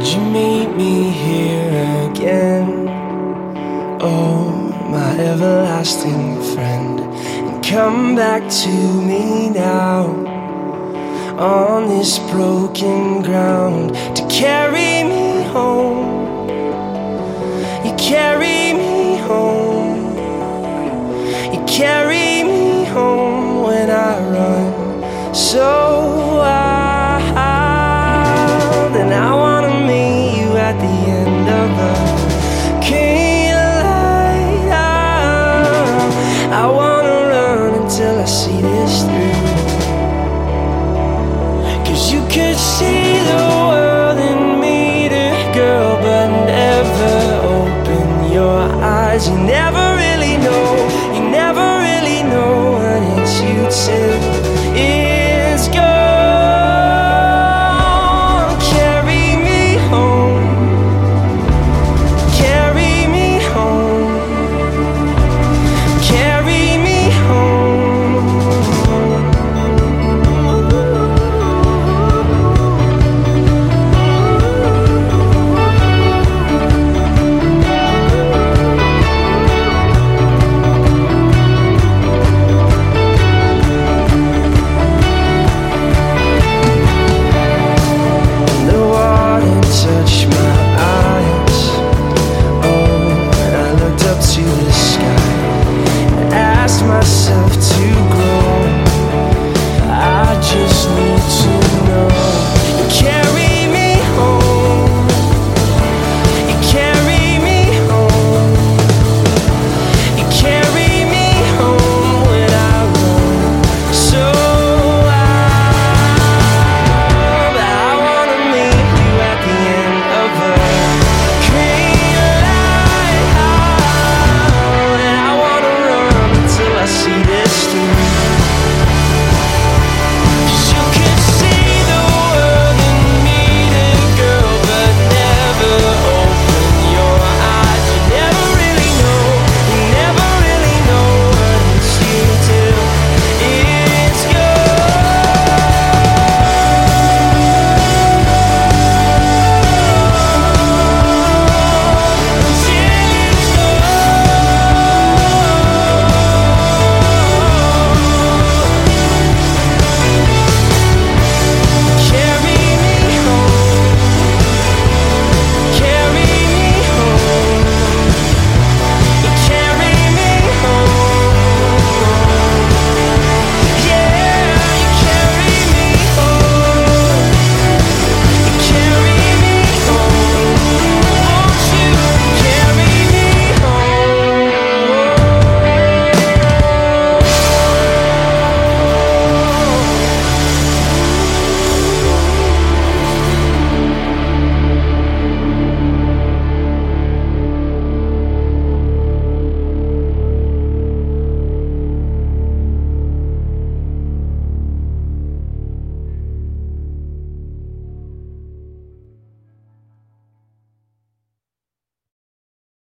you meet me here again? Oh, my everlasting friend, and come back to me now on this broken ground to carry me home. You carry me home. You carry me home when I run so wild, and I wanna meet you at the end of the key light. I wanna run until I see this through, 'cause you could see the world in me, girl, but never open your eyes. You never